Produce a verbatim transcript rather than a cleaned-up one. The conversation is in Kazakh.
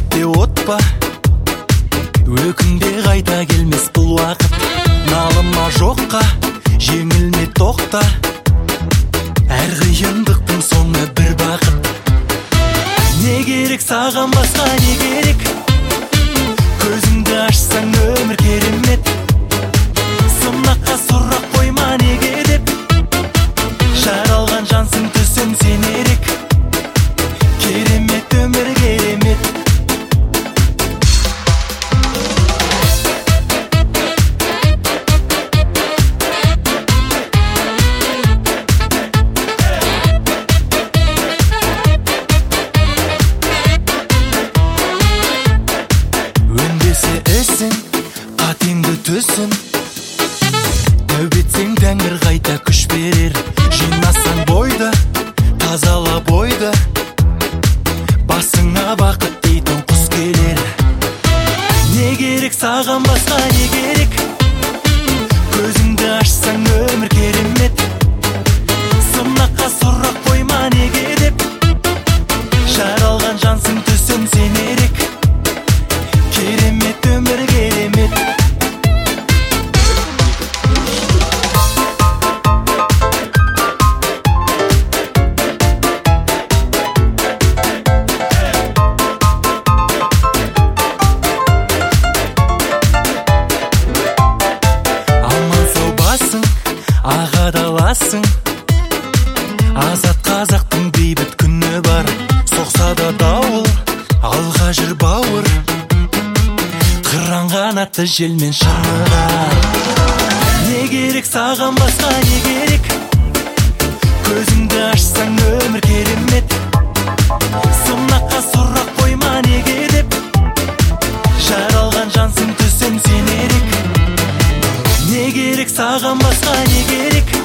жүректе от па? Өкінбе қайта келмес бұл уақыт. Налыма жоққа, жеңілме тоқта. Әр қиындықтың соңы бір бақыт. Не керек саған басқа, не керек? Көзіңді ашсаң өмір керемет. Сынаққа сұрақ қойма неге деп. Жаралған жансың түсін сен ерек. Керемет өмір керемет. Өндесе ісің, қатеңді түсін. Тәубетсең тәңір қайта күш берер. Жинасаң бойды, тазала бойды. Басыңа бақыт дейтін құс келер. Не керек саған басқа, не керек? Көзіңді ашсаң өмір керемет. Сынаққа сұрақ қойма неге деп. Жаралған жансың түсін сен ерек. Керемет өмір керемет. Ағадаласың, азат қазақтың бейбіт күні бар. Соқса да дауыл, алға жүр бауыр. Қыран қанатты желмен шаңырар. Не керек саған басқа, не керек? Көзіңді ашсаң өмір керемет. Сынаққа сұрақ қойма неге деп. Жаралған жансың түсін сен ерек. Не керек саған басқа, не керек?